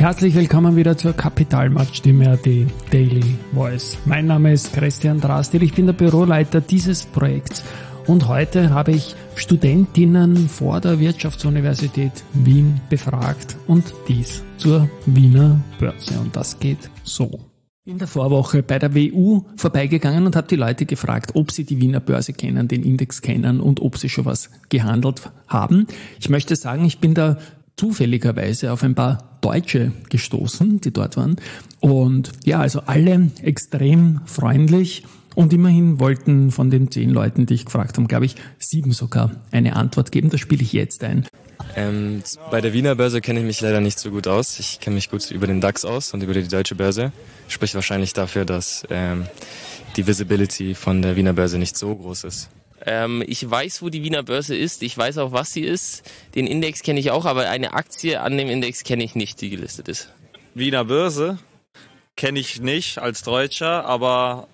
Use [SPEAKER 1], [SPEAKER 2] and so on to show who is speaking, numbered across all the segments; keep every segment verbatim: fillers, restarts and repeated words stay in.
[SPEAKER 1] Herzlich willkommen wieder zur Kapitalmarktstimme, die Daily Voice. Mein Name ist Christian Drastil, ich bin der Büroleiter dieses Projekts und heute habe ich Studentinnen vor der Wirtschaftsuniversität Wien befragt und dies zur Wiener Börse und das geht so. In der Vorwoche bei der W U vorbeigegangen und habe die Leute gefragt, ob sie die Wiener Börse kennen, den Index kennen und ob sie schon was gehandelt haben. Ich möchte sagen, ich bin da zufälligerweise auf ein paar Deutsche gestoßen, die dort waren. Und ja, also alle extrem freundlich. Und immerhin wollten von den zehn Leuten, die ich gefragt habe, glaube ich, sieben sogar eine Antwort geben. Das spiele ich jetzt ein.
[SPEAKER 2] Ähm, bei der Wiener Börse kenne ich mich leider nicht so gut aus. Ich kenne mich gut über den DAX aus und über die Deutsche Börse. Spricht wahrscheinlich dafür, dass ähm, die Visibility von der Wiener Börse nicht so groß ist.
[SPEAKER 3] Ähm, ich weiß, wo die Wiener Börse ist. Ich weiß auch, was sie ist. Den Index kenne ich auch, aber eine Aktie an dem Index kenne ich nicht, die gelistet ist.
[SPEAKER 4] Wiener Börse kenne ich nicht als Deutscher, aber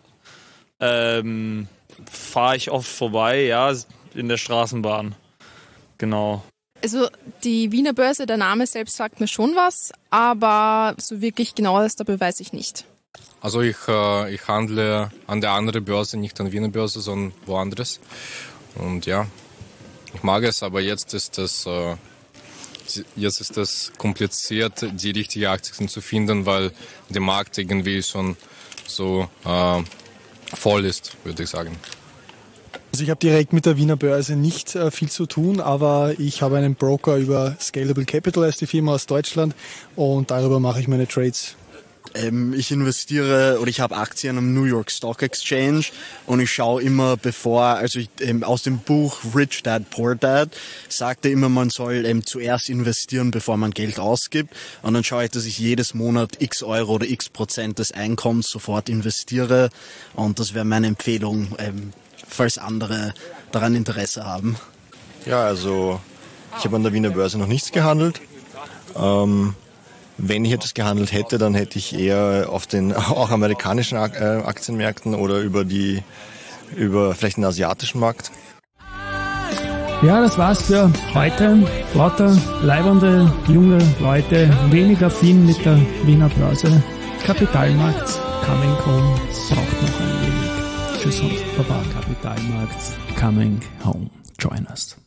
[SPEAKER 4] ähm, fahre ich oft vorbei, ja, in der Straßenbahn. Genau.
[SPEAKER 5] Also die Wiener Börse, der Name selbst sagt mir schon was, aber so wirklich genaues dabei weiß ich nicht.
[SPEAKER 6] Also ich, äh, ich handle an der anderen Börse, nicht an der Wiener Börse, sondern woanders. Und ja, ich mag es, aber jetzt ist es, äh, jetzt ist es kompliziert, die richtigen Aktien zu finden, weil der Markt irgendwie schon so äh, voll ist, würde ich sagen.
[SPEAKER 7] Also ich habe direkt mit der Wiener Börse nicht äh, viel zu tun, aber ich habe einen Broker über Scalable Capital, als die Firma aus Deutschland, und darüber mache ich meine Trades.
[SPEAKER 8] Ähm, ich investiere oder ich habe Aktien am New York Stock Exchange und ich schaue immer bevor, also ich, ähm, aus dem Buch Rich Dad Poor Dad sagte immer, man soll ähm, zuerst investieren, bevor man Geld ausgibt, und dann schaue ich, dass ich jedes Monat x Euro oder x Prozent des Einkommens sofort investiere, und das wäre meine Empfehlung, ähm, falls andere daran Interesse haben.
[SPEAKER 9] Ja, also ich habe an der Wiener Börse noch nichts gehandelt. Ähm, wenn ich etwas gehandelt hätte, dann hätte ich eher auf den auch amerikanischen Aktienmärkten oder über die über vielleicht den asiatischen Markt.
[SPEAKER 1] Ja, das war's für heute. Lauter leibernde junge Leute, weniger affin mit der Wiener Börse. Kapitalmarkt, coming home, braucht noch ein wenig. Tschüss und Baba. Kapitalmarkt, coming home. Join us.